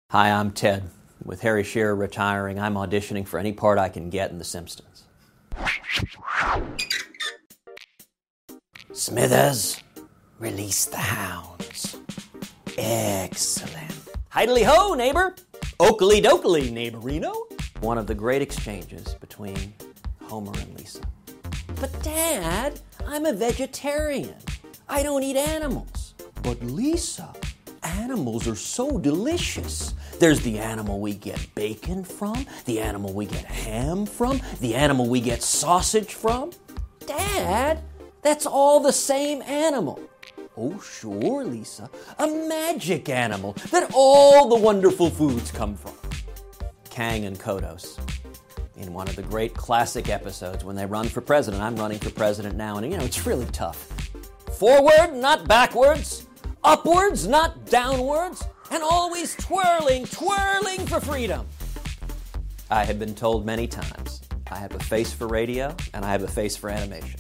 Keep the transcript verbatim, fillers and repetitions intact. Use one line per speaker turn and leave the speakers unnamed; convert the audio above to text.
Hi, I'm Ted. With Harry Shearer retiring, I'm auditioning for any part I can get in The Simpsons. Smithers, release the hounds. Excellent. Hidely-ho, neighbor. Oakley-dokley, neighborino. One of the great exchanges between Homer and Lisa. But Dad, I'm a vegetarian. I don't eat animals. But Lisa, animals are so delicious. There's the animal we get bacon from, the animal we get ham from, the animal we get sausage from. Dad, that's all the same animal. Oh, sure, Lisa. A magic animal that all the wonderful foods come from. Kang and Kodos. In one of the great classic episodes when they run for president. I'm running for president now, and you know, it's really tough. Forward, not backwards. Upwards, not downwards. And always twirling, twirling for freedom. I have been told many times, I have a face for radio, and I have a face for animation.